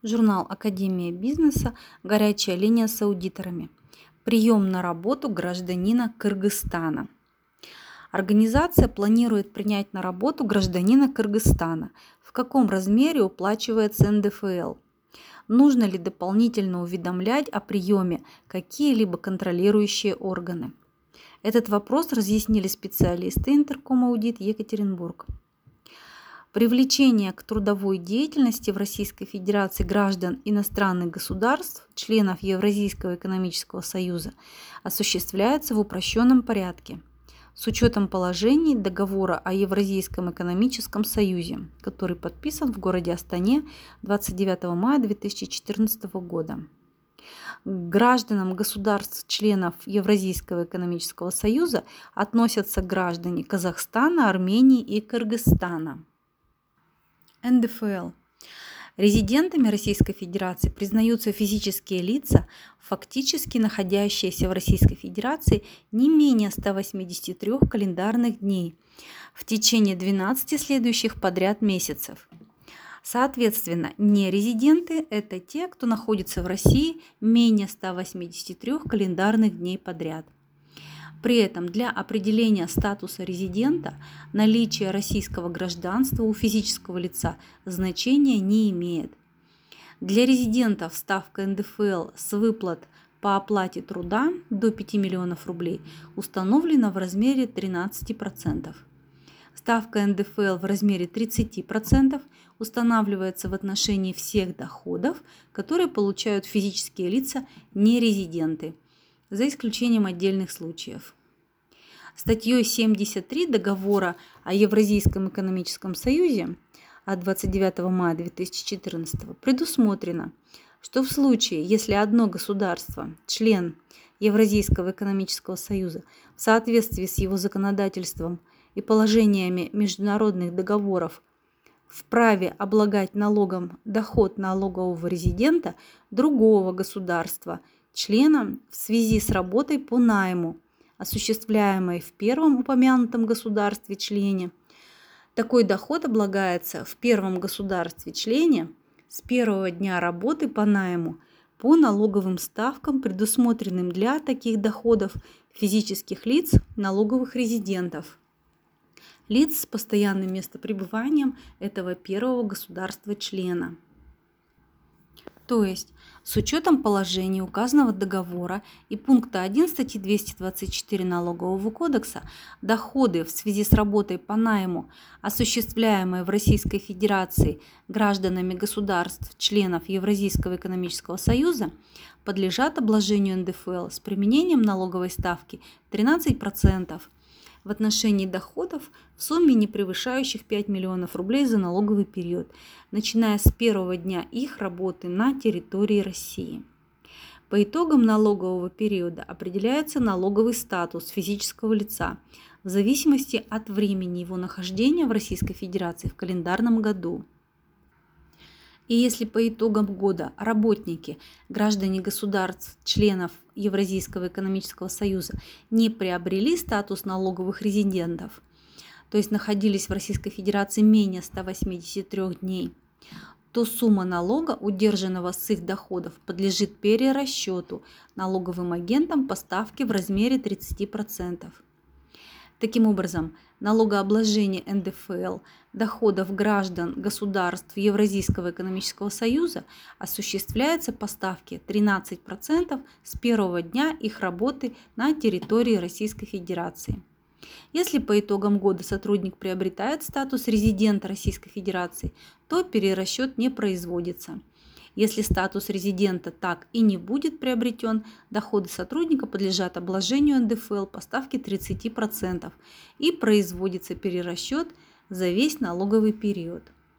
Журнал «Академия бизнеса. Горячая линия с аудиторами». Прием на работу гражданина Кыргызстана. Организация планирует принять на работу гражданина Кыргызстана. В каком размере уплачивается НДФЛ? Нужно ли дополнительно уведомлять о приеме какие-либо контролирующие органы? Этот вопрос разъяснили специалисты Интерком-Аудит Екатеринбург. Привлечение к трудовой деятельности в Российской Федерации граждан иностранных государств, членов Евразийского экономического союза, осуществляется в упрощенном порядке с учетом положений договора о Евразийском экономическом союзе, который подписан в городе Астане 29 мая 2014 года. К гражданам государств-членов Евразийского экономического союза относятся граждане Казахстана, Армении и Кыргызстана. НДФЛ. Резидентами Российской Федерации признаются физические лица, фактически находящиеся в Российской Федерации не менее 183 календарных дней в течение 12 следующих подряд месяцев. Соответственно, нерезиденты – это те, кто находится в России менее 183 календарных дней подряд. При этом для определения статуса резидента наличие российского гражданства у физического лица значения не имеет. Для резидентов ставка НДФЛ с выплат по оплате труда до 5 миллионов рублей установлена в размере 13%. Ставка НДФЛ в размере 30% устанавливается в отношении всех доходов, которые получают физические лица нерезиденты, за исключением отдельных случаев. Статьей 73 Договора о Евразийском экономическом союзе от 29 мая 2014 предусмотрено, что в случае, если одно государство, член Евразийского экономического союза, в соответствии с его законодательством и положениями международных договоров, вправе облагать налогом доход налогового резидента другого государства, члена в связи с работой по найму, осуществляемой в первом упомянутом государстве-члене. Такой доход облагается в первом государстве-члене с первого дня работы по найму по налоговым ставкам, предусмотренным для таких доходов физических лиц, налоговых резидентов, лиц с постоянным местопребыванием этого первого государства-члена. То есть, с учетом положений указанного договора и пункта 1 статьи 224 Налогового кодекса, доходы в связи с работой по найму, осуществляемые в Российской Федерации гражданами государств, членов Евразийского экономического союза, подлежат обложению НДФЛ с применением налоговой ставки 13% в отношении доходов в сумме, не превышающих 5 миллионов рублей за налоговый период, начиная с первого дня их работы на территории России. По итогам налогового периода определяется налоговый статус физического лица в зависимости от времени его нахождения в Российской Федерации в календарном году. И если по итогам года работники, граждане государств, членов Евразийского экономического союза, не приобрели статус налоговых резидентов, то есть находились в Российской Федерации менее 183 дней, то сумма налога, удержанного с их доходов, подлежит перерасчету налоговым агентам по ставке в размере 30%. Таким образом, налогообложение НДФЛ доходов граждан государств Евразийского экономического союза осуществляется по ставке 13% с первого дня их работы на территории Российской Федерации. Если по итогам года сотрудник приобретает статус резидента Российской Федерации, то перерасчет не производится. Если статус резидента так и не будет приобретен, доходы сотрудника подлежат обложению НДФЛ по ставке 30% и производится перерасчет за весь налоговый период.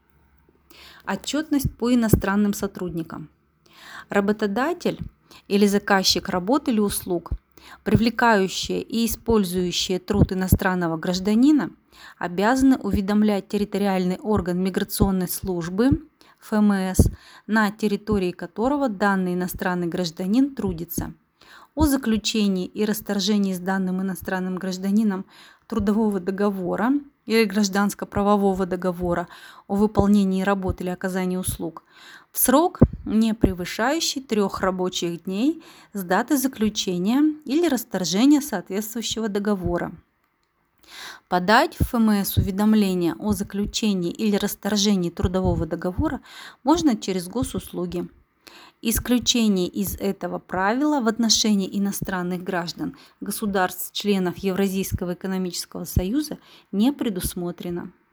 Отчетность по иностранным сотрудникам. Работодатель или заказчик работ или услуг, привлекающие и использующие труд иностранного гражданина, обязаны уведомлять территориальный орган миграционной службы ФМС, на территории которого данный иностранный гражданин трудится, о заключении и расторжении с данным иностранным гражданином трудового договора или гражданско-правового договора о выполнении работ или оказании услуг в срок, не превышающий 3 рабочих дней с даты заключения или расторжения соответствующего договора. Подать в ФМС уведомление о заключении или расторжении трудового договора можно через госуслуги. Исключение из этого правила в отношении иностранных граждан государств-членов Евразийского экономического союза не предусмотрено.